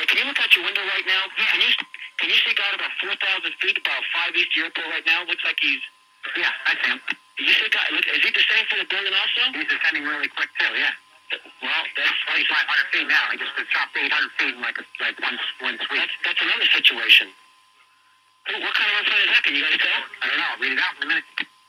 can you look out your window right now? Yeah. Can you see God about 4,000 feet, about 5 East Airport right now? Looks like he's... Yeah, I see him. You see God? Look, is he descending from the building also? He's descending really quick, too, yeah. Well, that's 2,500 feet now. He just dropped 800 feet in like one sweep. That's another situation. What kind of airplane is that? Can you guys tell? I don't know. I'll read it out in a minute.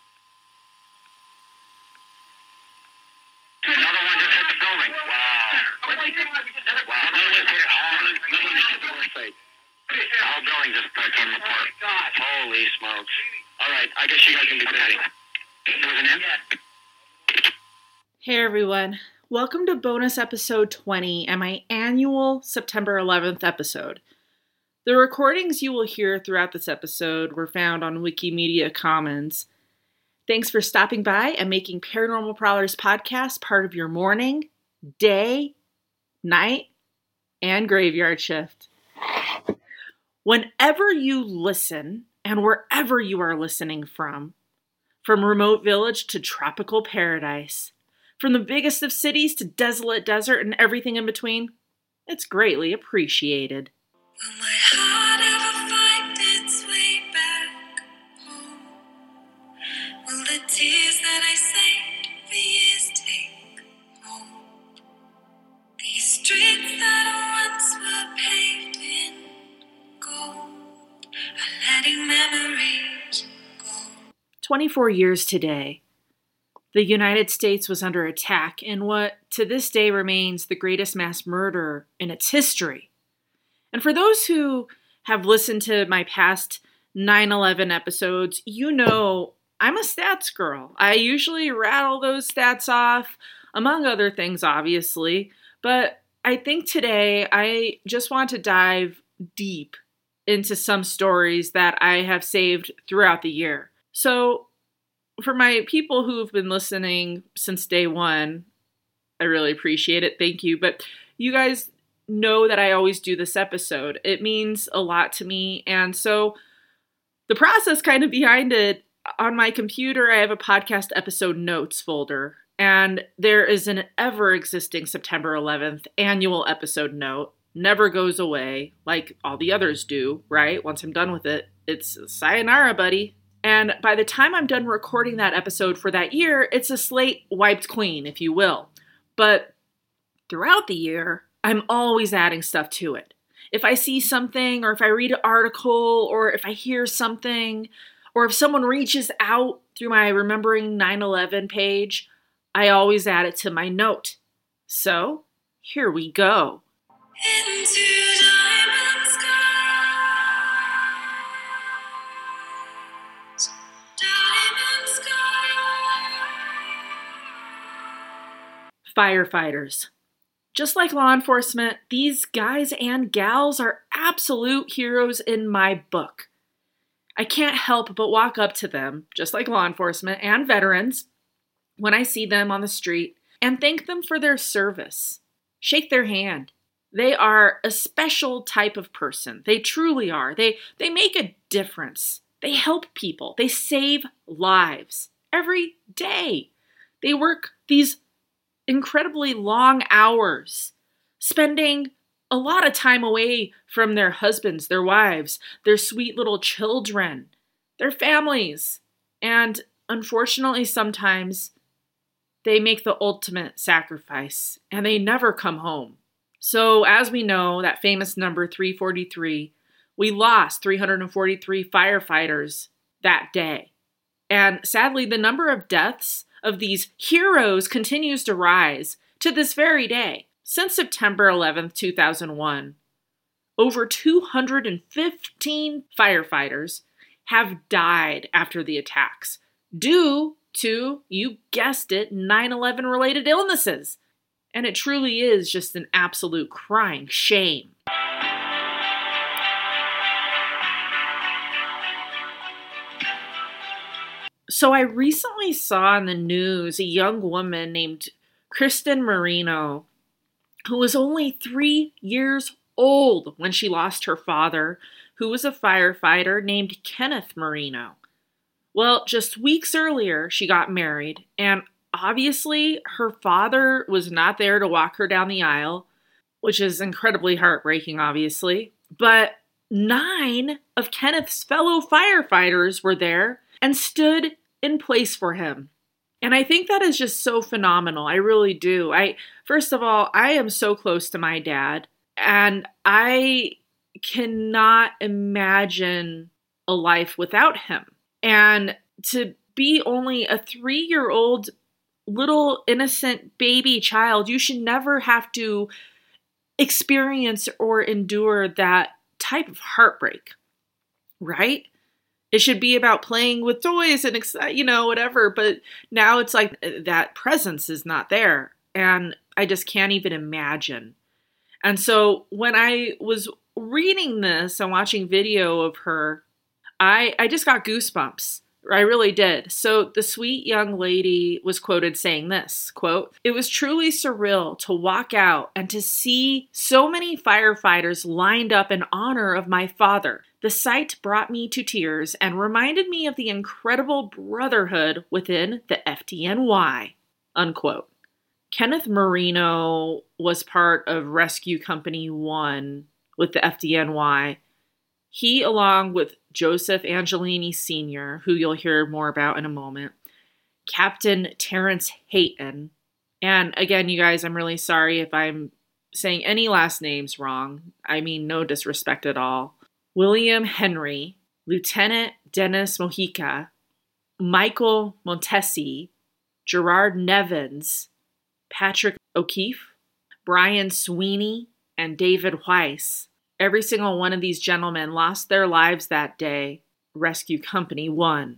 Another one just hit the building. Wow. Wow. Another one just hit it hard. Another one hit the west side. The whole building just came apart. Holy smokes. All right, I guess you guys can be ready. There was an end? Hey everyone, welcome to bonus episode 20 and my annual September 11th episode. The recordings you will hear throughout this episode were found on Wikimedia Commons. Thanks for stopping by and making Paranormal Prowlers podcast part of your morning, day, night, and graveyard shift. Whenever you listen, and wherever you are listening from remote village to tropical paradise, from the biggest of cities to desolate desert and everything in between, it's greatly appreciated. Will my heart ever find its way back home? Will the tears that I saved for years take home? These streets that once were paved in gold are letting memories go. 24 years today, the United States was under attack in what to this day remains the greatest mass murder in its history. And for those who have listened to my past 9/11 episodes, you know I'm a stats girl. I usually rattle those stats off, among other things, obviously. But I think today I just want to dive deep into some stories that I have saved throughout the year. So for my people who've been listening since day one, I really appreciate it. Thank you. But you guys know that I always do this episode. It means a lot to me. And so the process kind of behind it, on my computer, I have a podcast episode notes folder. And there is an ever-existing September 11th annual episode note. Never goes away like all the others do, right? Once I'm done with it, it's sayonara, buddy. And by the time I'm done recording that episode for that year, it's a slate wiped clean, if you will. But throughout the year, I'm always adding stuff to it. If I see something, or if I read an article, or if I hear something, or if someone reaches out through my Remembering 9/11 page, I always add it to my note. So, here we go. Into diamond skies, diamond skies. Firefighters. Just like law enforcement, these guys and gals are absolute heroes in my book. I can't help but walk up to them, just like law enforcement and veterans, when I see them on the street and thank them for their service. Shake their hand. They are a special type of person. They truly are. They make a difference. They help people. They save lives every day. They work these incredibly long hours, spending a lot of time away from their husbands, their wives, their sweet little children, their families. And unfortunately, sometimes they make the ultimate sacrifice and they never come home. So as we know, that famous number 343, we lost 343 firefighters that day. And sadly, the number of deaths of these heroes continues to rise to this very day. Since September 11th, 2001, over 215 firefighters have died after the attacks due to, you guessed it, 9/11 related illnesses. And it truly is just an absolute crying shame. So I recently saw in the news a young woman named Kristen Marino, who was only 3 years old when she lost her father, who was a firefighter named Kenneth Marino. Well, just weeks earlier, she got married, and obviously her father was not there to walk her down the aisle. which is incredibly heartbreaking, obviously. But 9 of Kenneth's fellow firefighters were there and stood in place for him. And I think that is just so phenomenal. I really do. First of all, I am so close to my dad, and I cannot imagine a life without him. And to be only a 3-year-old little innocent baby child, you should never have to experience or endure that type of heartbreak, right? It should be about playing with toys and, whatever. But now it's like that presence is not there. And I just can't even imagine. And so when I was reading this and watching video of her, I just got goosebumps. I really did. So the sweet young lady was quoted saying this, quote, "It was truly surreal to walk out and to see so many firefighters lined up in honor of my father. The sight brought me to tears and reminded me of the incredible brotherhood within the FDNY," unquote. Kenneth Marino was part of Rescue Company 1 with the FDNY. He, along with Joseph Angelini Sr., who you'll hear more about in a moment, Captain Terrence Hayton, and again, you guys, I'm really sorry if I'm saying any last names wrong. I mean, no disrespect at all. William Henry, Lieutenant Dennis Mojica, Michael Montesi, Gerard Nevins, Patrick O'Keefe, Brian Sweeney, and David Weiss. Every single one of these gentlemen lost their lives that day. Rescue Company 1.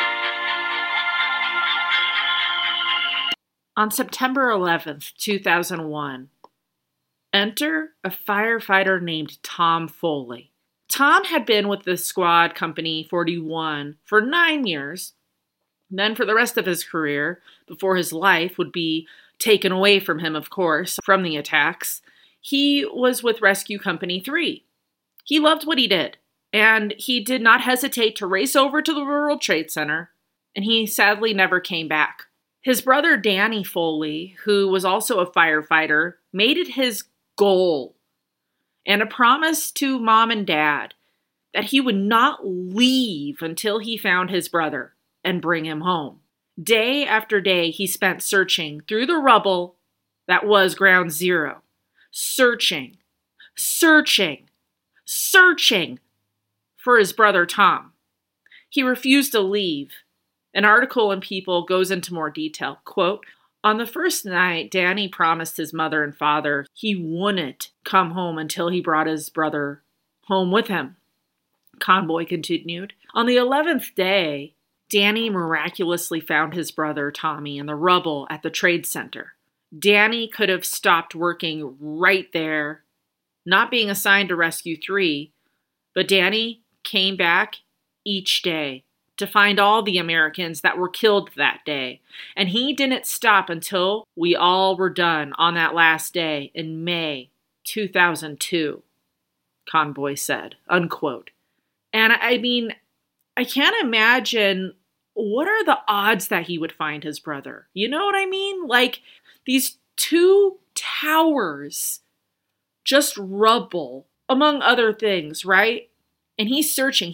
On September 11th, 2001, enter a firefighter named Tom Foley. Tom had been with the Squad Company 41 for 9 years. Then for the rest of his career, before his life would be taken away from him, of course, from the attacks, he was with Rescue Company 3. He loved what he did, and he did not hesitate to race over to the World Trade Center, and he sadly never came back. His brother Danny Foley, who was also a firefighter, made it his goal and a promise to mom and dad that he would not leave until he found his brother and bring him home. Day after day, he spent searching through the rubble that was Ground Zero. Searching for his brother Tom. He refused to leave. An article in People goes into more detail. Quote, "On the first night, Danny promised his mother and father he wouldn't come home until he brought his brother home with him." Convoy continued. On the 11th day, Danny miraculously found his brother Tommy in the rubble at the trade center. Danny could have stopped working right there, not being assigned to Rescue 3, but Danny came back each day to find all the Americans that were killed that day. And he didn't stop until we all were done on that last day in May 2002, Convoy said, unquote. And I mean, I can't imagine what are the odds that he would find his brother. You know what I mean? Like these 2 towers, just rubble, among other things, right? And he's searching.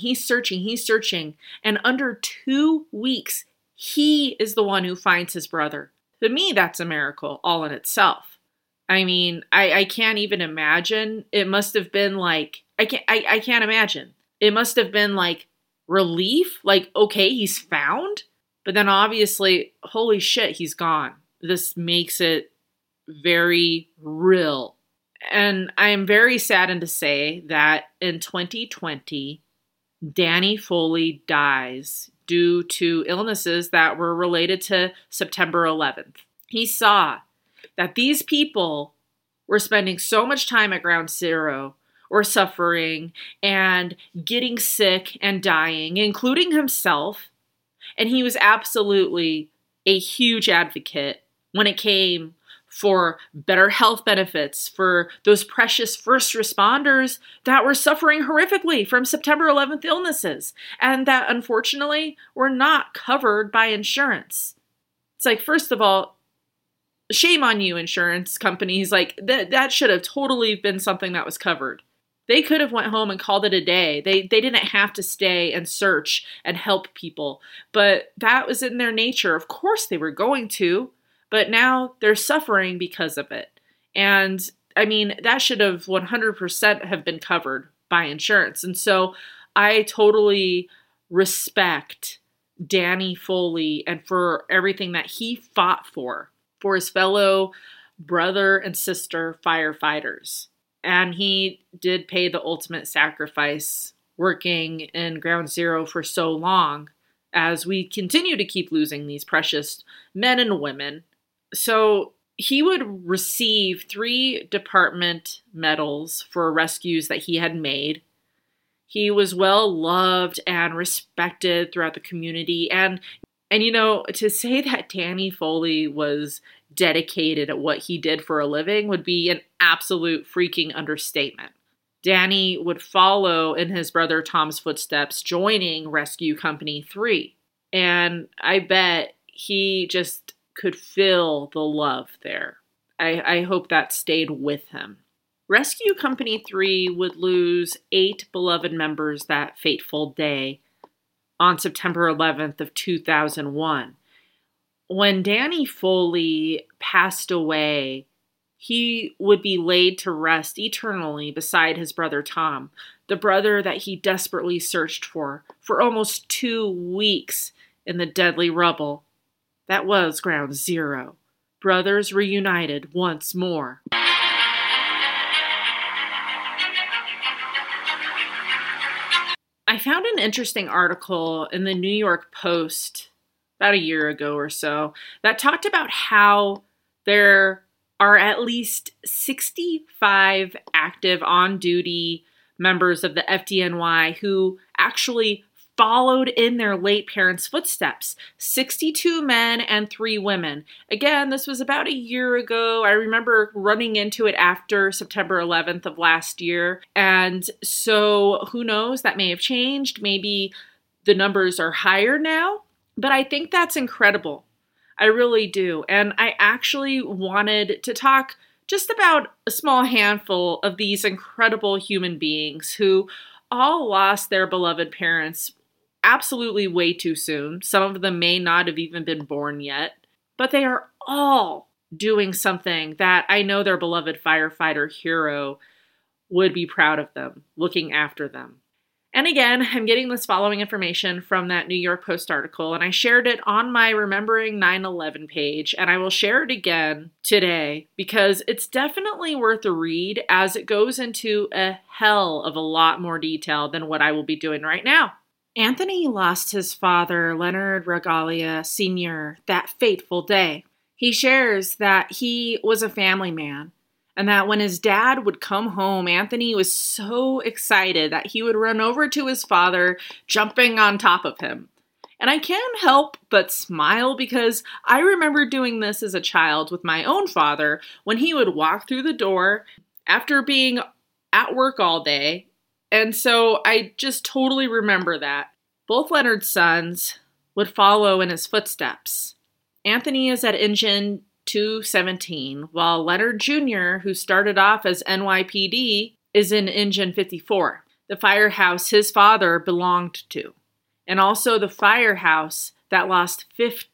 And under 2 weeks, he is the one who finds his brother. To me, that's a miracle all in itself. I mean, I can't even imagine. It must have been like, I can't imagine. It must have been like relief. Like, okay, he's found. But then obviously, holy shit, he's gone. This makes it very real. And I am very saddened to say that in 2020, Danny Foley dies due to illnesses that were related to September 11th. He saw that these people were spending so much time at Ground Zero or suffering and getting sick and dying, including himself. And he was absolutely a huge advocate when it came for better health benefits for those precious first responders that were suffering horrifically from September 11th illnesses and that unfortunately were not covered by insurance. It's like, first of all, shame on you, insurance companies. Like, that should have totally been something that was covered. They could have went home and called it a day. They didn't have to stay and search and help people. But that was in their nature. Of course they were going to, but now they're suffering because of it. And I mean, that should have 100% have been covered by insurance. And so I totally respect Danny Foley and for everything that he fought for his fellow brother and sister firefighters. And he did pay the ultimate sacrifice working in Ground Zero for so long as we continue to keep losing these precious men and women. So he would receive 3 department medals for rescues that he had made. He was well loved and respected throughout the community. And you know, to say that Danny Foley was dedicated at what he did for a living would be an absolute freaking understatement. Danny would follow in his brother Tom's footsteps, joining Rescue Company 3. And I bet he just could feel the love there. I hope that stayed with him. Rescue Company 3 would lose 8 beloved members that fateful day on September 11th of 2001. When Danny Foley passed away, he would be laid to rest eternally beside his brother Tom, the brother that he desperately searched for almost 2 weeks in the deadly rubble. That was Ground Zero. Brothers reunited once more. I found an interesting article in the New York Post about a year ago or so that talked about how there are at least 65 active on-duty members of the FDNY who actually followed in their late parents' footsteps. 62 men and 3 women. Again, this was about a year ago. I remember running into it after September 11th of last year. And so who knows, that may have changed. Maybe the numbers are higher now. But I think that's incredible. I really do. And I actually wanted to talk just about a small handful of these incredible human beings who all lost their beloved parents absolutely way too soon. Some of them may not have even been born yet, but they are all doing something that I know their beloved firefighter hero would be proud of them, looking after them. And again, I'm getting this following information from that New York Post article, and I shared it on my Remembering 9/11 page, and I will share it again today because it's definitely worth a read as it goes into a hell of a lot more detail than what I will be doing right now. Anthony lost his father, Leonard Regalia Sr., that fateful day. He shares that he was a family man, and that when his dad would come home, Anthony was so excited that he would run over to his father, jumping on top of him. And I can't help but smile because I remember doing this as a child with my own father when he would walk through the door after being at work all day. And so I just totally remember that. Both Leonard's sons would follow in his footsteps. Anthony is at Engine 217, while Leonard Jr., who started off as NYPD, is in Engine 54, the firehouse his father belonged to, and also the firehouse that lost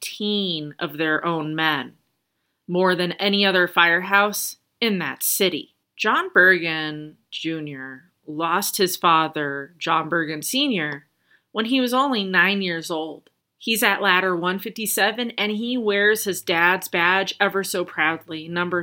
15 of their own men, more than any other firehouse in that city. John Bergen Jr. lost his father, John Bergen Sr., when he was only 9 years old. He's at ladder 157, and he wears his dad's badge ever so proudly, number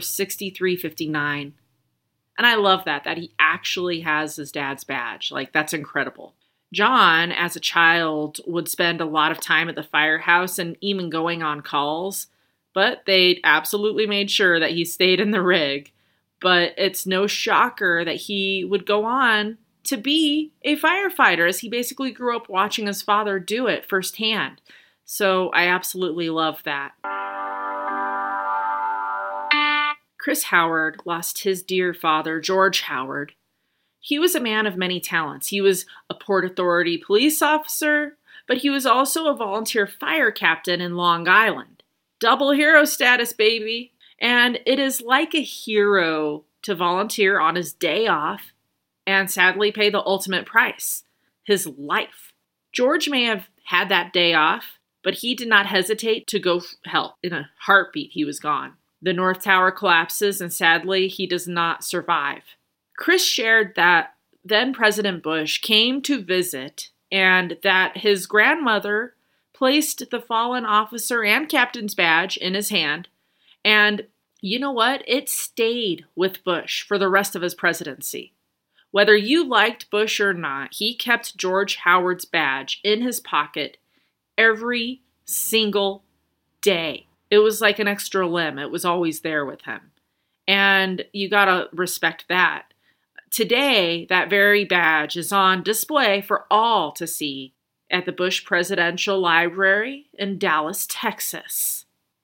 6359. And I love that he actually has his dad's badge. Like, that's incredible. John, as a child, would spend a lot of time at the firehouse and even going on calls, but they absolutely made sure that he stayed in the rig. But it's no shocker that he would go on to be a firefighter, as he basically grew up watching his father do it firsthand. So I absolutely love that. Chris Howard lost his dear father, George Howard. He was a man of many talents. He was a Port Authority police officer, but he was also a volunteer fire captain in Long Island. Double hero status, baby. And it is like a hero to volunteer on his day off and sadly pay the ultimate price, his life. George may have had that day off, but he did not hesitate to go help. In a heartbeat, he was gone. The North Tower collapses, and sadly, he does not survive. Chris shared that then President Bush came to visit and that his grandmother placed the fallen officer and captain's badge in his hand. And you know what? It stayed with Bush for the rest of his presidency. Whether you liked Bush or not, he kept George Howard's badge in his pocket every single day. It was like an extra limb. It was always there with him. And you gotta respect that. Today, that very badge is on display for all to see at the Bush Presidential Library in Dallas, Texas.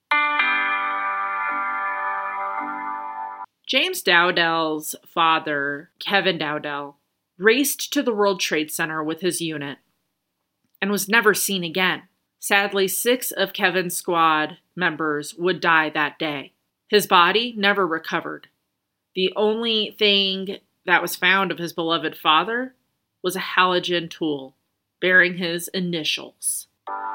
James Dowdell's father, Kevin Dowdell, raced to the World Trade Center with his unit and was never seen again. Sadly, 6 of Kevin's squad members would die that day. His body never recovered. The only thing that was found of his beloved father was a halogen tool bearing his initials.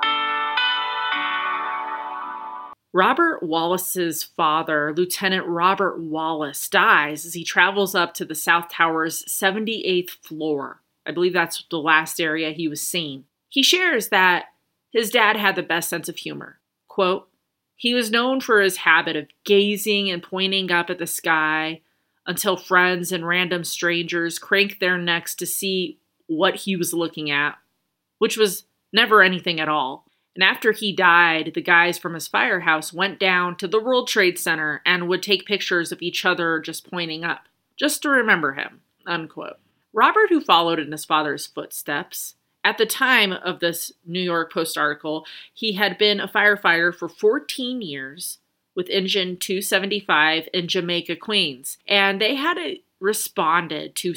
Robert Wallace's father, Lieutenant Robert Wallace, dies as he travels up to the South Tower's 78th floor. I believe that's the last area he was seen. He shares that his dad had the best sense of humor. Quote, "He was known for his habit of gazing and pointing up at the sky until friends and random strangers cranked their necks to see what he was looking at, which was never anything at all. And after he died, the guys from his firehouse went down to the World Trade Center and would take pictures of each other just pointing up, just to remember him," unquote. Robert, who followed in his father's footsteps, at the time of this New York Post article, he had been a firefighter for 14 years with Engine 275 in Jamaica, Queens. And they had responded to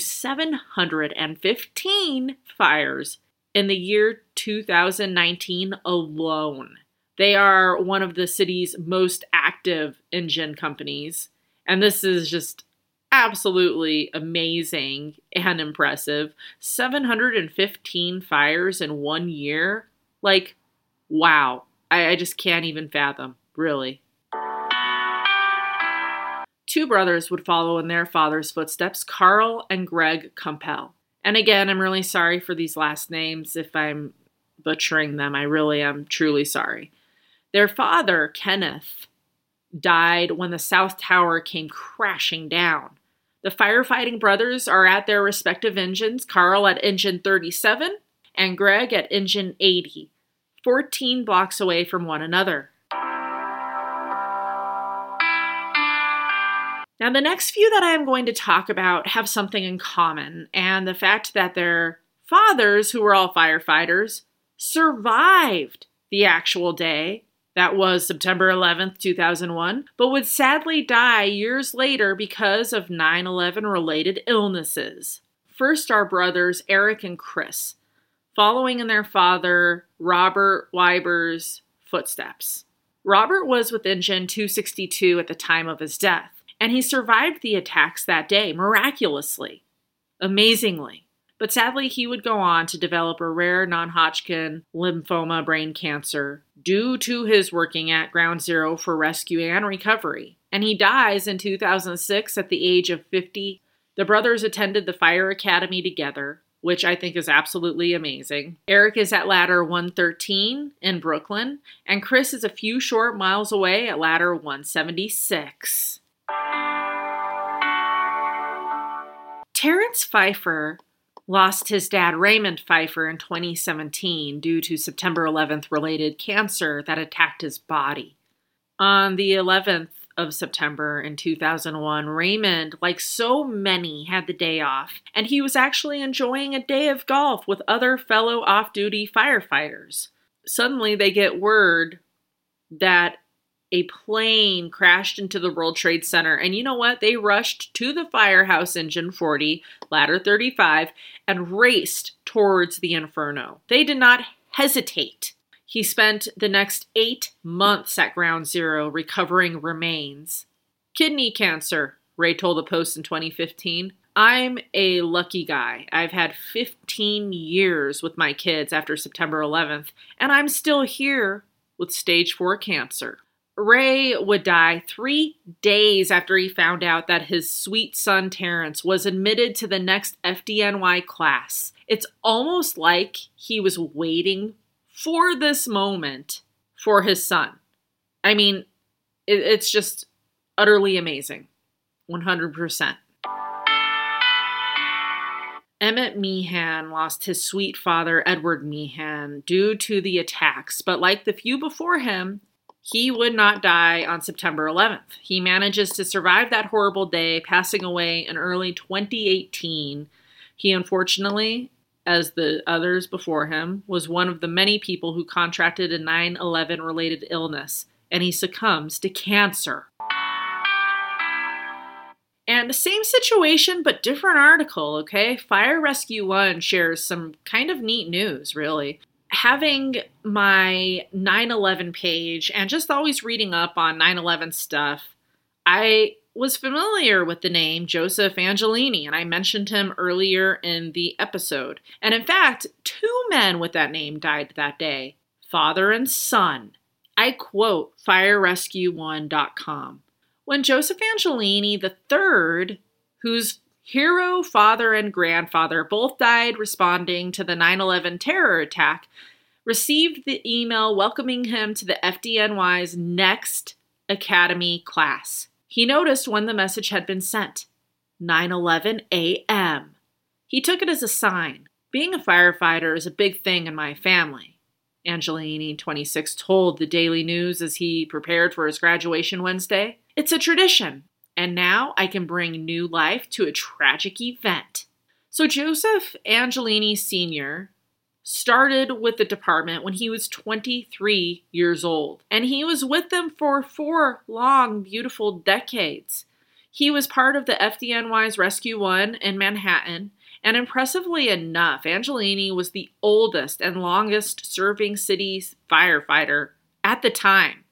715 fires in the year 2019 alone. They are one of the city's most active engine companies. And this is just absolutely amazing and impressive. 715 fires in 1 year. Like, wow. I just can't even fathom, really. 2 brothers would follow in their father's footsteps, Carl and Greg Kumpel. And again, I'm really sorry for these last names if I'm butchering them. I really am truly sorry. Their father, Kenneth, died when the South Tower came crashing down. The firefighting brothers are at their respective engines, Carl at engine 37 and Greg at engine 80, 14 blocks away from one another. Now, the next few that I am going to talk about have something in common, and the fact that their fathers, who were all firefighters, survived the actual day. That was September 11th, 2001, but would sadly die years later because of 9/11 related illnesses. First, our brothers Eric and Chris, following in their father Robert Weiber's footsteps. Robert was with Engine 262 at the time of his death, and he survived the attacks that day miraculously, amazingly. But sadly, he would go on to develop a rare non-Hodgkin lymphoma brain cancer due to his working at Ground Zero for rescue and recovery. And he dies in 2006 at the age of 50. The brothers attended the fire academy together, which I think is absolutely amazing. Eric is at ladder 113 in Brooklyn, and Chris is a few short miles away at ladder 176. Terrence Pfeiffer lost his dad Raymond Pfeiffer in 2017 due to September 11th related cancer that attacked his body. On the 11th of September in 2001, Raymond, like so many, had the day off, and he was actually enjoying a day of golf with other fellow off-duty firefighters. Suddenly they get word that a plane crashed into the World Trade Center. And you know what? They rushed to the firehouse engine 40, ladder 35, and raced towards the inferno. They did not hesitate. He spent the next 8 months at Ground Zero recovering remains Kidney cancer, Ray told the Post in 2015. I'm a lucky guy. I've had 15 years with my kids after September 11th, and I'm still here with stage 4 cancer. Ray would die 3 days after he found out that his sweet son Terrence was admitted to the next FDNY class. It's almost like he was waiting for this moment for his son. I mean, it's just utterly amazing. 100%. Emmett Meehan lost his sweet father, Edward Meehan, due to the attacks, but like the few before him, he would not die on September 11th. He manages to survive that horrible day, passing away in early 2018. He unfortunately, as the others before him, was one of the many people who contracted a 9/11 related illness, and he succumbs to cancer. And same situation, but different article, okay? Fire Rescue One shares some kind of neat news, really. Having my 9/11 page and just always reading up on 9/11 stuff, I was familiar with the name Joseph Angelini, and I mentioned him earlier in the episode. And in fact, 2 men with that name died that day, father and son. I quote FireRescue1.com. When Joseph Angelini III, whose hero father and grandfather both died responding to the 9/11 terror attack, received the email welcoming him to the FDNY's next academy class. He noticed when the message had been sent, 9:11 a.m. He took it as a sign. Being a firefighter is a big thing in my family, Angelini, 26, told the Daily News as he prepared for his graduation Wednesday. It's a tradition, and now I can bring new life to a tragic event. So Joseph Angelini Sr. started with the department when he was 23 years old, and he was with them for 4 long, beautiful decades. He was part of the FDNY's Rescue One in Manhattan, and impressively enough, Angelini was the oldest and longest serving city firefighter at the time.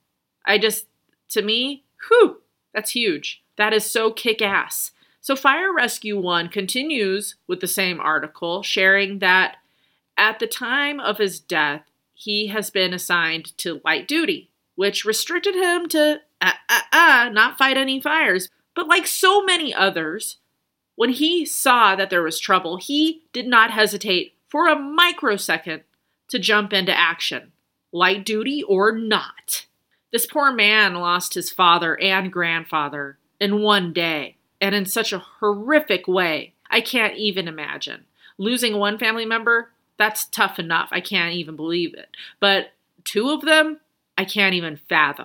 To me, whew, that's huge. That is so kick-ass. So Fire Rescue One continues with the same article, sharing that at the time of his death, he has been assigned to light duty, which restricted him to not fight any fires. But like so many others, when he saw that there was trouble, he did not hesitate for a microsecond to jump into action, light duty or not. This poor man lost his father and grandfather in one day, and in such a horrific way. I can't even imagine. Losing one family member, that's tough enough. I can't even believe it. But 2 of them, I can't even fathom.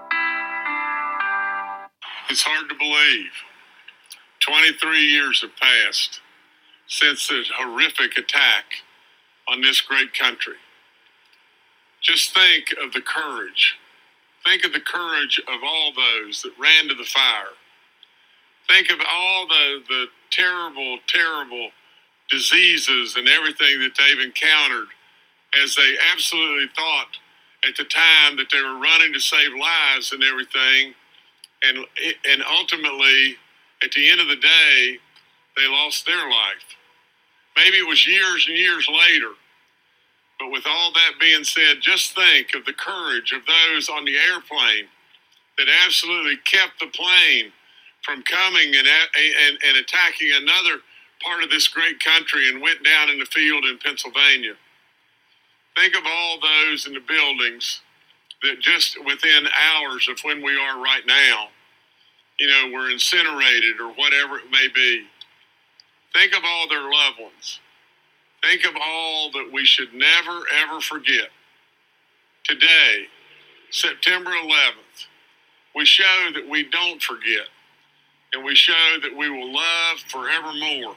It's hard to believe. 23 years have passed since the horrific attack on this great country. Just think of the courage. Think of the courage of all those that ran to the fire. Think of all the terrible, terrible diseases and everything that they've encountered as they absolutely thought at the time that they were running to save lives and everything. And ultimately, at the end of the day, they lost their life. Maybe it was years and years later. But with all that being said, just think of the courage of those on the airplane that absolutely kept the plane from coming and attacking another part of this great country and went down in the field in Pennsylvania. Think of all those in the buildings that just within hours of when we are right now, were incinerated or whatever it may be. Think of all their loved ones. Think of all that we should never, ever forget. Today, September 11th, we show that we don't forget, and we show that we will love forevermore.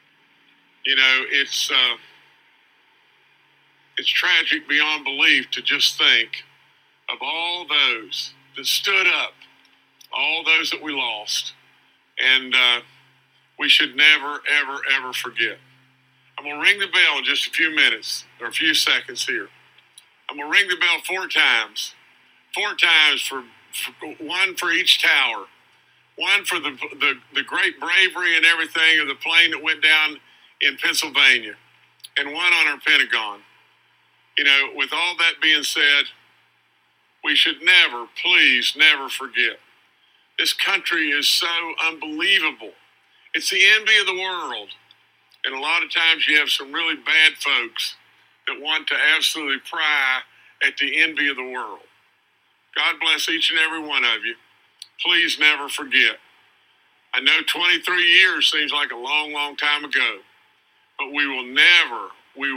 It's tragic beyond belief to just think of all those that stood up, all those that we lost, and we should never, ever, ever forget. I'm going to ring the bell in just a few minutes, or a few seconds here. I'm going to ring the bell 4 times. 4 times for 1 for each tower. One for the great bravery and everything of the plane that went down in Pennsylvania, and one on our Pentagon. You know, with all that being said, we should never, please never forget. This country is so unbelievable. It's the envy of the world. And a lot of times you have some really bad folks that want to absolutely pry at the envy of the world. God bless each and every one of you. Please never forget. I know 23 years seems like a long, long time ago, but we will never,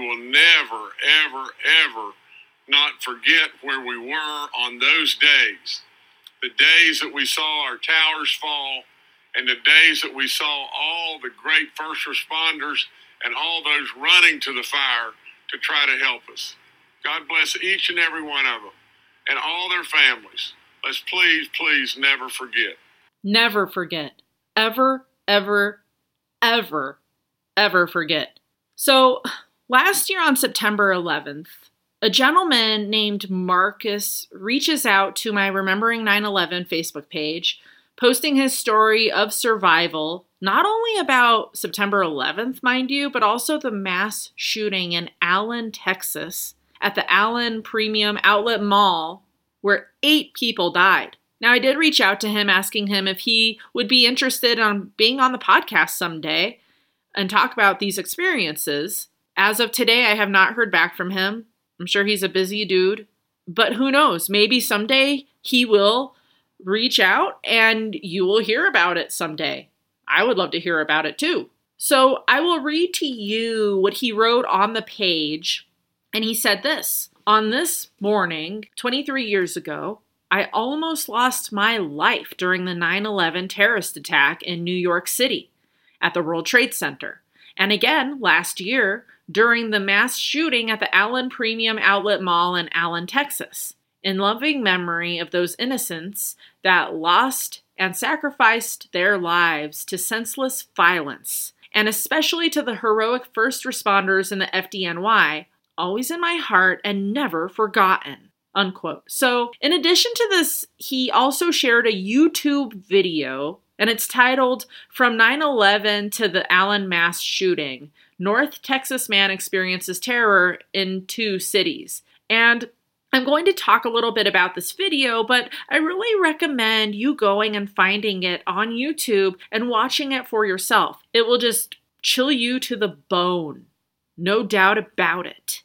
ever, ever not forget where we were on those days. The days that we saw our towers fall, and the days that we saw all the great first responders and all those running to the fire to try to help us. God bless each and every one of them and all their families. Let's please, please never forget. Never forget. Ever, ever, ever, ever forget. So last year on September 11th, a gentleman named Marcus reaches out to my Remembering 9/11 Facebook page, posting his story of survival, not only about September 11th, mind you, but also the mass shooting in Allen, Texas, at the Allen Premium Outlet Mall, where 8 people died. Now, I did reach out to him asking him if he would be interested in being on the podcast someday and talk about these experiences. As of today, I have not heard back from him. I'm sure he's a busy dude, but who knows? Maybe someday he will reach out and you will hear about it someday. I would love to hear about it too. So I will read to you what he wrote on the page. And he said this: on this morning, 23 years ago, I almost lost my life during the 9/11 terrorist attack in New York City at the World Trade Center. And again, last year, during the mass shooting at the Allen Premium Outlet Mall in Allen, Texas. In loving memory of those innocents that lost and sacrificed their lives to senseless violence, and especially to the heroic first responders in the FDNY, always in my heart and never forgotten, unquote. So in addition to this, he also shared a YouTube video, and it's titled From 9/11 to the Allen Mass Shooting, North Texas Man Experiences Terror in 2 Cities. And I'm going to talk a little bit about this video, but I really recommend you going and finding it on YouTube and watching it for yourself. It will just chill you to the bone. No doubt about it.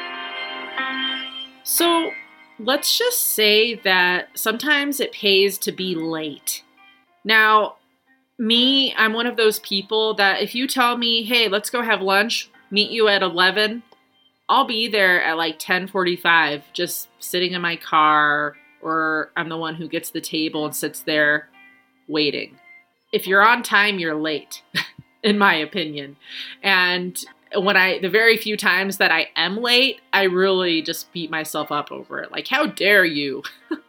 So let's just say that sometimes it pays to be late. Now, me, I'm one of those people that if you tell me, hey, let's go have lunch, meet you at 11, I'll be there at like 10:45, just sitting in my car, or I'm the one who gets the table and sits there waiting. If you're on time, you're late, in my opinion. And the very few times that I am late, I really just beat myself up over it. Like, how dare you?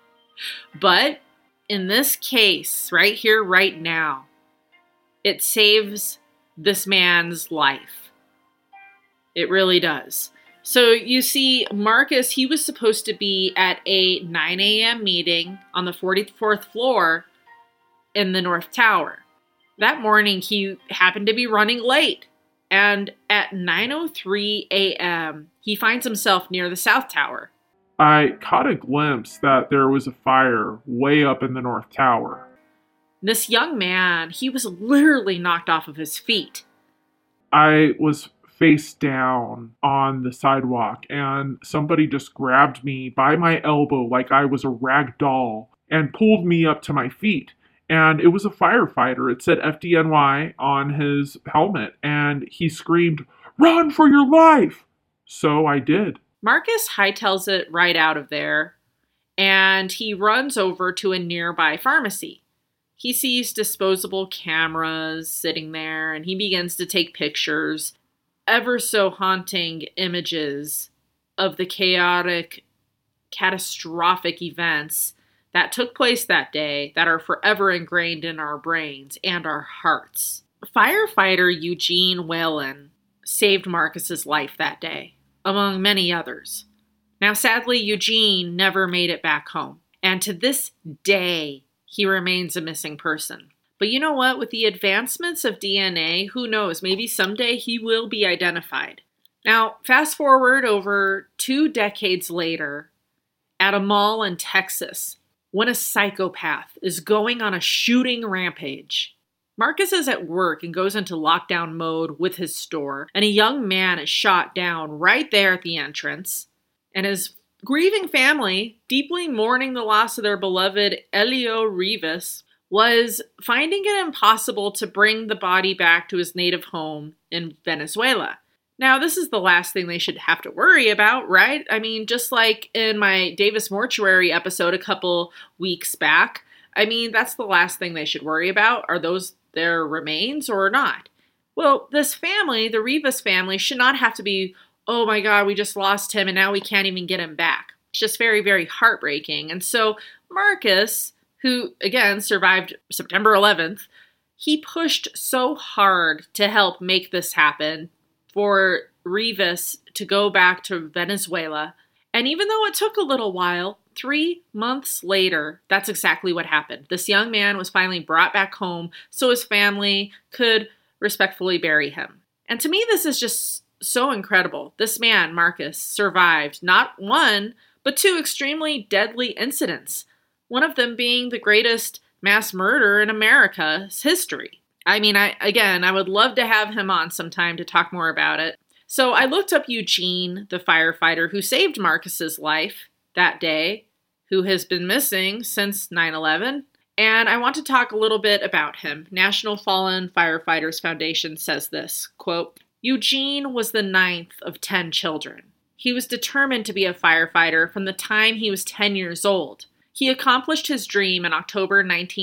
But in this case, right here, right now, it saves this man's life. It really does. So you see, Marcus, he was supposed to be at a 9 a.m. meeting on the 44th floor in the North Tower. That morning, he happened to be running late. And at 9:03 a.m., he finds himself near the South Tower. I caught a glimpse that there was a fire way up in the North Tower. This young man, he was literally knocked off of his feet. I was face down on the sidewalk, and somebody just grabbed me by my elbow like I was a rag doll and pulled me up to my feet. And it was a firefighter. It said FDNY on his helmet, and he screamed, "Run for your life!" So I did. Marcus hightails it right out of there, and he runs over to a nearby pharmacy. He sees disposable cameras sitting there, and he begins to take pictures, ever so haunting images of the chaotic, catastrophic events that took place that day that are forever ingrained in our brains and our hearts. Firefighter Eugene Whalen saved Marcus's life that day, among many others. Now, sadly, Eugene never made it back home. And to this day, he remains a missing person. But you know what? With the advancements of DNA, who knows? Maybe someday he will be identified. Now, fast forward over 2 decades later, at a mall in Texas, when a psychopath is going on a shooting rampage. Marcus is at work and goes into lockdown mode with his store, and a young man is shot down right there at the entrance. And his grieving family, deeply mourning the loss of their beloved Elio Rivas, was finding it impossible to bring the body back to his native home in Venezuela. Now, this is the last thing they should have to worry about, right? I mean, just like in my Davis Mortuary episode a couple weeks back, I mean, that's the last thing they should worry about. Are those their remains or not? Well, this family, the Rivas family, should not have to be, oh my God, we just lost him and now we can't even get him back. It's just very, very heartbreaking. And so Marcus, who again survived September 11th, he pushed so hard to help make this happen for Rivas to go back to Venezuela. And even though it took a little while, 3 months later, that's exactly what happened. This young man was finally brought back home so his family could respectfully bury him. And to me, this is just so incredible. This man, Marcus, survived not 1, but 2 extremely deadly incidents. One of them being the greatest mass murder in America's history. I mean, I would love to have him on sometime to talk more about it. So I looked up Eugene, the firefighter who saved Marcus's life that day, who has been missing since 9/11. And I want to talk a little bit about him. National Fallen Firefighters Foundation says this, quote, Eugene was the 9th of 10 children. He was determined to be a firefighter from the time he was 10 years old. He accomplished his dream in October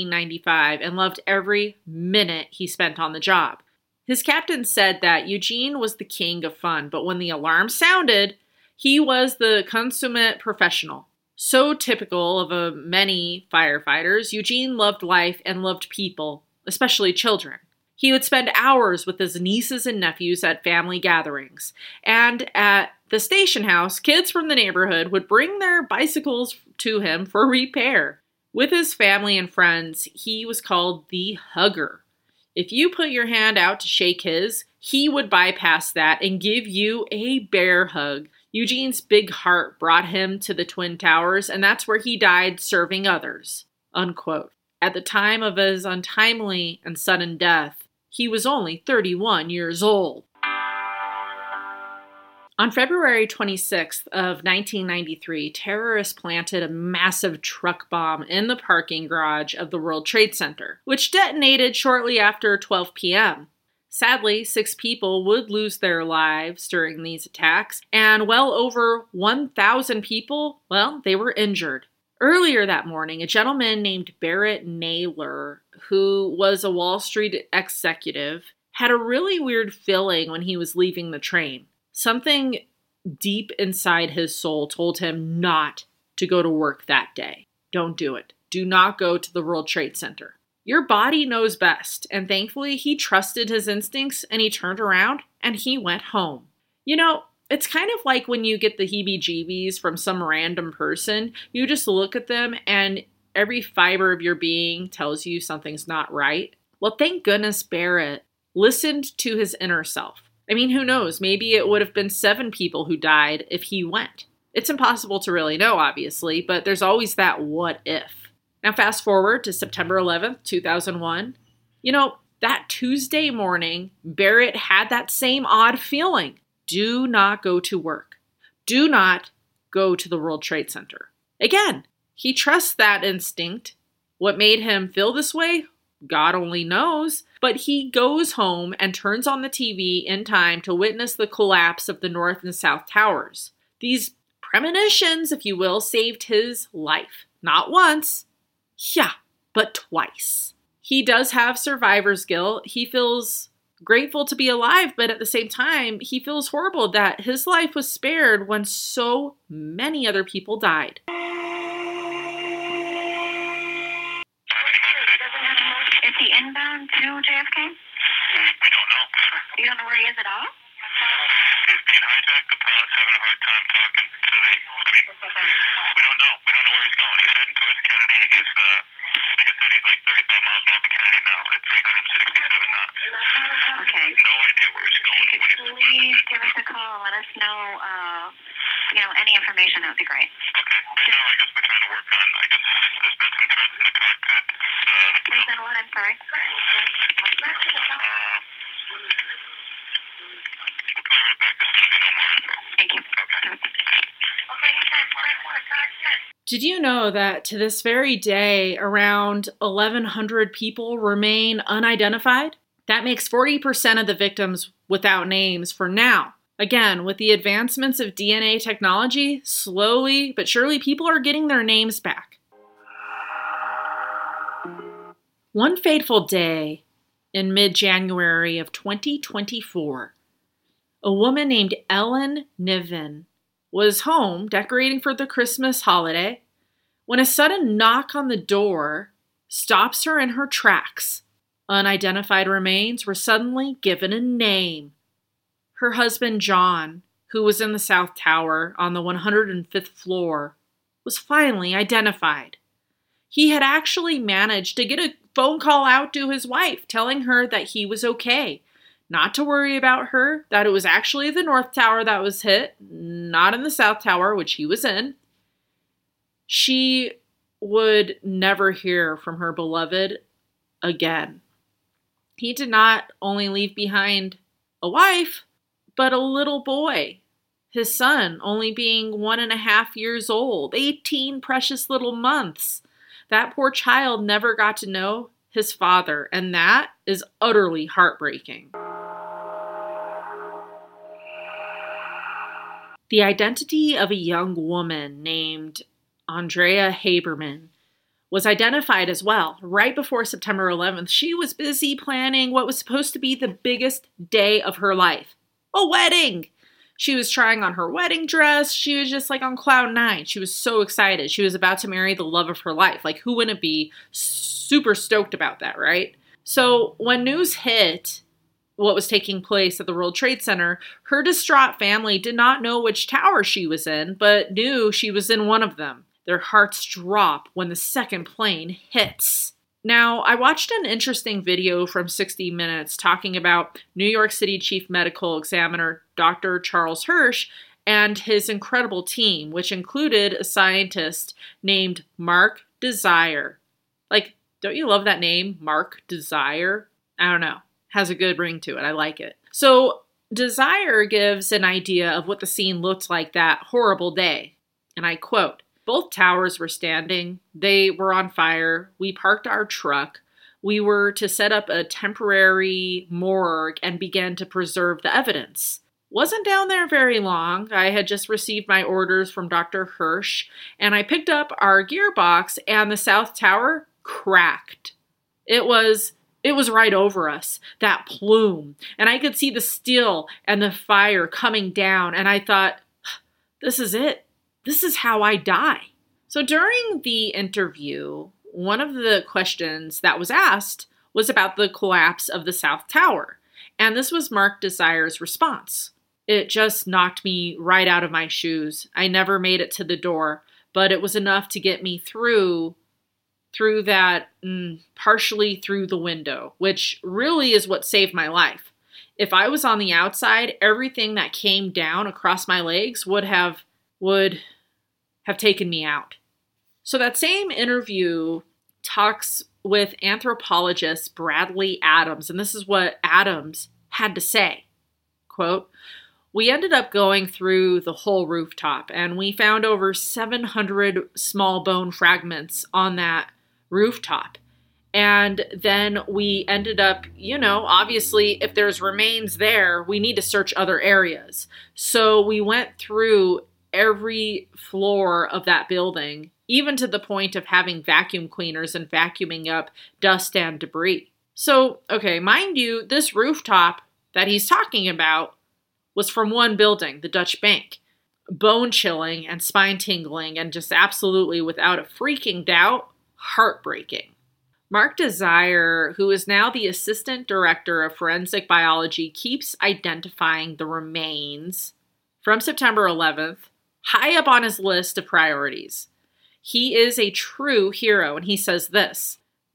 1995 and loved every minute he spent on the job. His captain said that Eugene was the king of fun, but when the alarm sounded, he was the consummate professional. So typical of many firefighters, Eugene loved life and loved people, especially children. He would spend hours with his nieces and nephews at family gatherings. And at the station house, kids from the neighborhood would bring their bicycles to him for repair. With his family and friends, he was called the hugger. If you put your hand out to shake his, he would bypass that and give you a bear hug. Eugene's big heart brought him to the Twin Towers, and that's where he died serving others. Unquote. At the time of his untimely and sudden death, he was only 31 years old. On February 26th of 1993, terrorists planted a massive truck bomb in the parking garage of the World Trade Center, which detonated shortly after 12 p.m. Sadly, 6 people would lose their lives during these attacks, and well over 1,000 people, they were injured. Earlier that morning, a gentleman named Barrett Naylor, who was a Wall Street executive, had a really weird feeling when he was leaving the train. Something deep inside his soul told him not to go to work that day. Don't do it. Do not go to the World Trade Center. Your body knows best, and thankfully he trusted his instincts and he turned around and he went home. You know, it's kind of like when you get the heebie-jeebies from some random person. You just look at them and every fiber of your being tells you something's not right. Well, thank goodness Barrett listened to his inner self. I mean, who knows? Maybe it would have been 7 people who died if he went. It's impossible to really know, obviously, but there's always that what if. Now, fast forward to September 11th, 2001. You know, that Tuesday morning, Barrett had that same odd feeling. Do not go to work. Do not go to the World Trade Center. Again, he trusts that instinct. What made him feel this way? God only knows. But he goes home and turns on the TV in time to witness the collapse of the North and South Towers. These premonitions, if you will, saved his life. Not once, but twice. He does have survivor's guilt. He feels grateful to be alive, but at the same time, he feels horrible that his life was spared when so many other people died. Is he inbound to JFK? We don't know. You don't know where he is at all? He's being hijacked. The pilot's having a hard time talking to we don't know. We don't know where he's going. He's heading towards Kennedy. He's, like I said, please give us a call and let us know, any information. That would be great. Okay. Right now, I guess we're trying to work on, there's been some threats in the cockpit. There's been what? I'm sorry. We'll call right back as soon as we know more info. Thank you. Okay. Did you know that to this very day, around 1,100 people remain unidentified? That makes 40% of the victims without names for now. Again, with the advancements of DNA technology, slowly but surely people are getting their names back. One fateful day in mid-January of 2024, a woman named Ellen Niven was home decorating for the Christmas holiday when a sudden knock on the door stops her in her tracks. Unidentified remains were suddenly given a name. Her husband, John, who was in the South Tower on the 105th floor, was finally identified. He had actually managed to get a phone call out to his wife telling her that he was okay, not to worry about her, that it was actually the North Tower that was hit, not in the South Tower, which he was in. She would never hear from her beloved again. He did not only leave behind a wife, but a little boy. His son only being 1.5 years old, 18 precious little months. That poor child never got to know his father, and that is utterly heartbreaking. The identity of a young woman named Andrea Haberman was identified as well. Right before September 11th, she was busy planning what was supposed to be the biggest day of her life, a wedding. She was trying on her wedding dress. She was just like on cloud nine. She was so excited. She was about to marry the love of her life. Like, who wouldn't be super stoked about that, right? So when news hit what was taking place at the World Trade Center, her distraught family did not know which tower she was in, but knew she was in one of them. Their hearts drop when the second plane hits. Now, I watched an interesting video from 60 Minutes talking about New York City Chief Medical Examiner Dr. Charles Hirsch and his incredible team, which included a scientist named Mark Desire. Like, don't you love that name, Mark Desire? I don't know. Has a good ring to it. I like it. So, Desire gives an idea of what the scene looked like that horrible day. And I quote, "Both towers were standing. They were on fire. We parked our truck. We were to set up a temporary morgue and begin to preserve the evidence. Wasn't down there very long. I had just received my orders from Dr. Hirsch, and I picked up our gearbox, and the South Tower cracked. It was right over us, that plume, and I could see the steel and the fire coming down, and I thought, this is it. This is how I die." So during the interview, one of the questions that was asked was about the collapse of the South Tower, and this was Mark Desire's response. "It just knocked me right out of my shoes. I never made it to the door, but it was enough to get me through that, partially through the window, which really is what saved my life. If I was on the outside, everything that came down across my legs would have taken me out." So that same interview talks with anthropologist Bradley Adams, and this is what Adams had to say. Quote, "We ended up going through the whole rooftop, and we found over 700 small bone fragments on that rooftop. And then we ended up, obviously, if there's remains there, we need to search other areas. So we went through every floor of that building, even to the point of having vacuum cleaners and vacuuming up dust and debris." So, okay, mind you, this rooftop that he's talking about was from one building, the Dutch Bank. Bone chilling and spine tingling and just absolutely, without a freaking doubt, heartbreaking. Mark Desire, who is now the Assistant Director of Forensic Biology, keeps identifying the remains from September 11th high up on his list of priorities. He is a true hero, and he says this: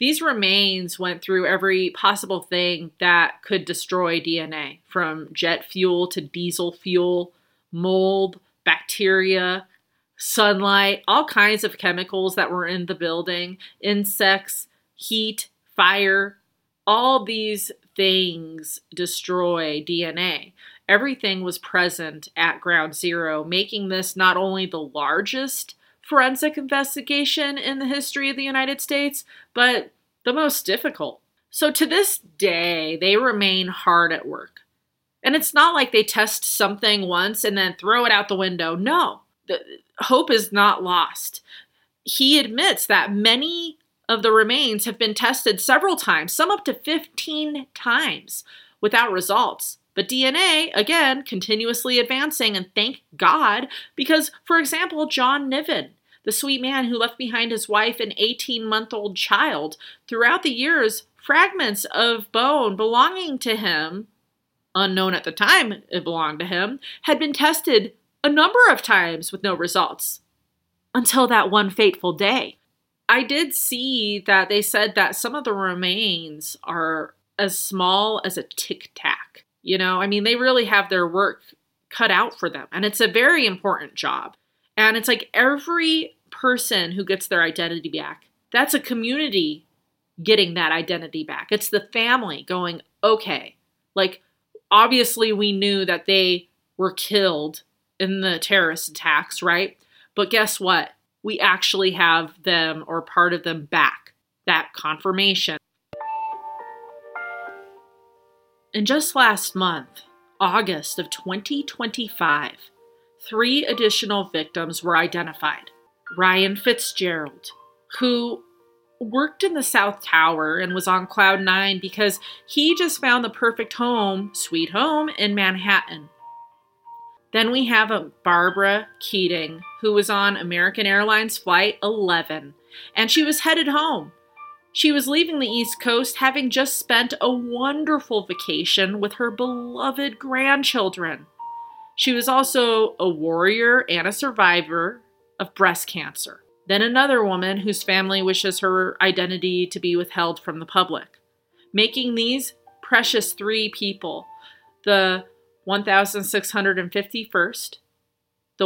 These remains went through every possible thing that could destroy DNA, from jet fuel to diesel fuel, mold, bacteria, sunlight, all kinds of chemicals that were in the building, insects, heat, fire. All these things destroy DNA. Everything was present at Ground Zero, making this not only the largest forensic investigation in the history of the United States, but the most difficult. So to this day, they remain hard at work. And it's not like they test something once and then throw it out the window. No, the hope is not lost. He admits that many of the remains have been tested several times, some up to 15 times, without results. But DNA, again, continuously advancing, and thank God, because, for example, John Niven, the sweet man who left behind his wife and 18-month-old child, throughout the years, fragments of bone belonging to him, unknown at the time it belonged to him, had been tested a number of times with no results. Until that one fateful day. I did see that they said that some of the remains are as small as a Tic Tac. You know, I mean, they really have their work cut out for them. And it's a very important job. And it's like every person who gets their identity back, that's a community getting that identity back. It's the family going, okay, like, obviously we knew that they were killed in the terrorist attacks, right? But guess what? We actually have them or part of them back. That confirmation. And just last month, August of 2025, 3 additional victims were identified. Ryan Fitzgerald, who worked in the South Tower and was on Cloud 9 because he just found the perfect home, sweet home, in Manhattan. Then we have a Barbara Keating, who was on American Airlines Flight 11, and she was headed home. She was leaving the East Coast, having just spent a wonderful vacation with her beloved grandchildren. She was also a warrior and a survivor of breast cancer. Then another woman whose family wishes her identity to be withheld from the public, making these precious 3 people the 1,651st, the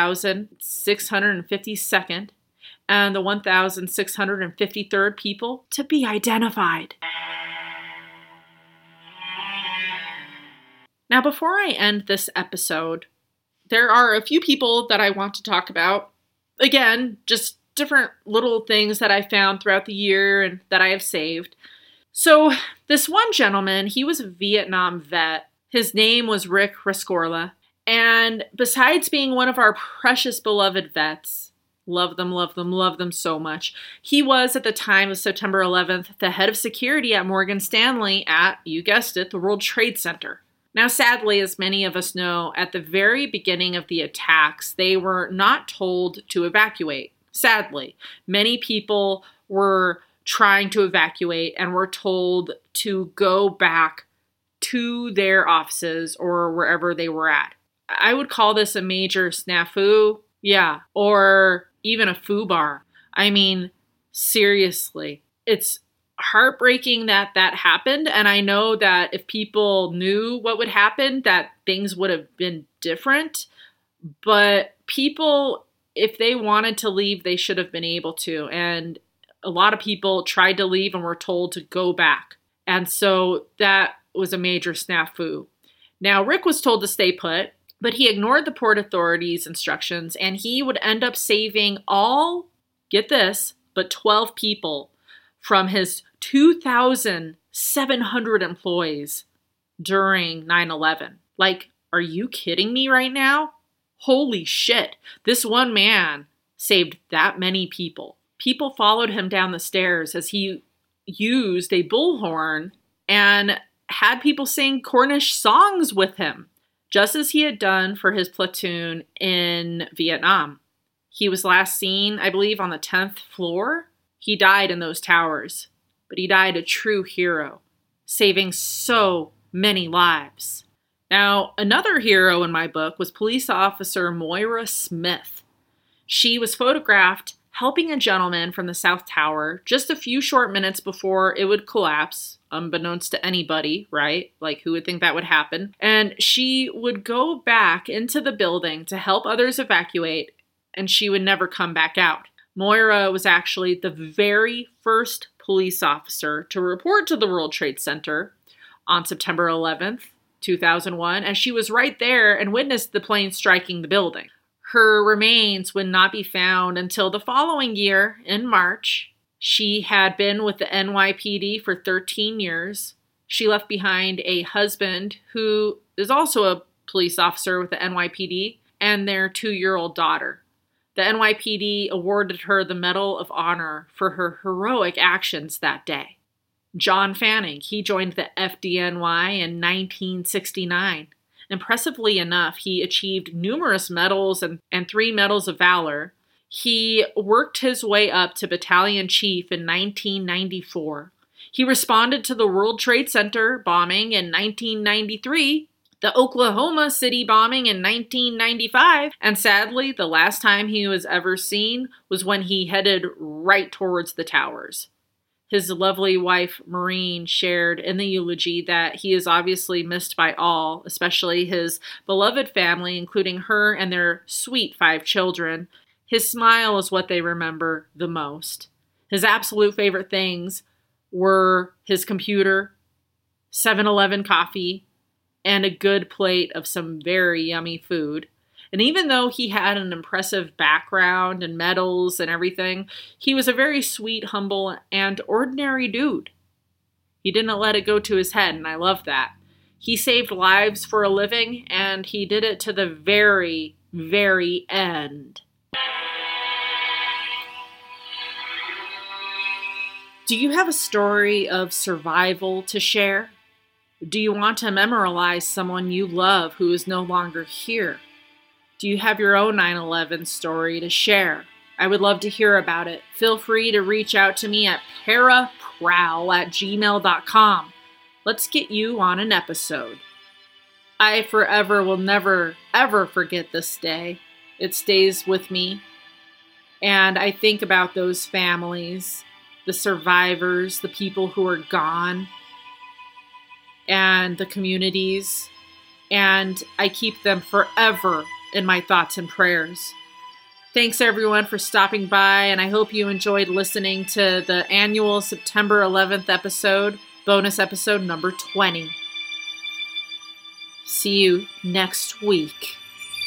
1,652nd, and the 1,653rd people to be identified. Now, before I end this episode, there are a few people that I want to talk about. Again, just different little things that I found throughout the year and that I have saved. So this one gentleman, he was a Vietnam vet. His name was Rick Rescorla. And besides being one of our precious beloved vets, love them so much, he was, at the time of September 11th, the head of security at Morgan Stanley at, you guessed it, the World Trade Center. Now, sadly, as many of us know, at the very beginning of the attacks, they were not told to evacuate. Sadly, many people were trying to evacuate and were told to go back to their offices or wherever they were at. I would call this a major snafu, or even a foobar. I mean, seriously, it's heartbreaking that that happened, and I know that if people knew what would happen, that things would have been different, but people, if they wanted to leave, they should have been able to, and a lot of people tried to leave and were told to go back, and so that was a major snafu. Now, Rick was told to stay put, but he ignored the Port Authority's instructions, and he would end up saving all, get this, but 12 people from his 2,700 employees during 9/11. Like, are you kidding me right now? Holy shit. This one man saved that many people. People followed him down the stairs as he used a bullhorn and had people sing Cornish songs with him, just as he had done for his platoon in Vietnam. He was last seen, I believe, on the 10th floor. He died in those towers, but he died a true hero, saving so many lives. Now, another hero in my book was police officer Moira Smith. She was photographed helping a gentleman from the South Tower just a few short minutes before it would collapse, unbeknownst to anybody, right? Like, who would think that would happen? And she would go back into the building to help others evacuate, and she would never come back out. Moira was actually the very first police officer to report to the World Trade Center on September 11th, 2001, as she was right there and witnessed the plane striking the building. Her remains would not be found until the following year, in March. She had been with the NYPD for 13 years. She left behind a husband who is also a police officer with the NYPD and their 2-year-old daughter. The NYPD awarded her the Medal of Honor for her heroic actions that day. John Fanning, he joined the FDNY in 1969. Impressively enough, he achieved numerous medals and 3 Medals of Valor. He worked his way up to battalion chief in 1994. He responded to the World Trade Center bombing in 1993, the Oklahoma City bombing in 1995, and sadly, the last time he was ever seen was when he headed right towards the towers. His lovely wife, Maureen, shared in the eulogy that he is obviously missed by all, especially his beloved family, including her and their sweet 5 children. His smile is what they remember the most. His absolute favorite things were his computer, 7-Eleven coffee, and a good plate of some very yummy food. And even though he had an impressive background and medals and everything, he was a very sweet, humble, and ordinary dude. He didn't let it go to his head, and I love that. He saved lives for a living, and he did it to the very, very end. Do you have a story of survival to share? Do you want to memorialize someone you love who is no longer here? Do you have your own 9/11 story to share? I would love to hear about it. Feel free to reach out to me at paraprowl@gmail.com. Let's get you on an episode. I forever will never, ever forget this day. It stays with me. And I think about those families, the survivors, the people who are gone, and the communities. And I keep them forever in my thoughts and prayers. Thanks everyone for stopping by, and I hope you enjoyed listening to the annual September 11th episode, bonus episode number 20. See you next week.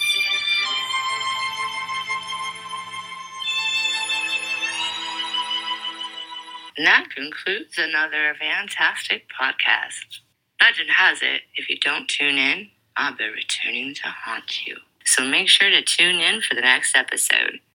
And that concludes another fantastic podcast. Legend has it, if you don't tune in, I'll be returning to haunt you. So make sure to tune in for the next episode.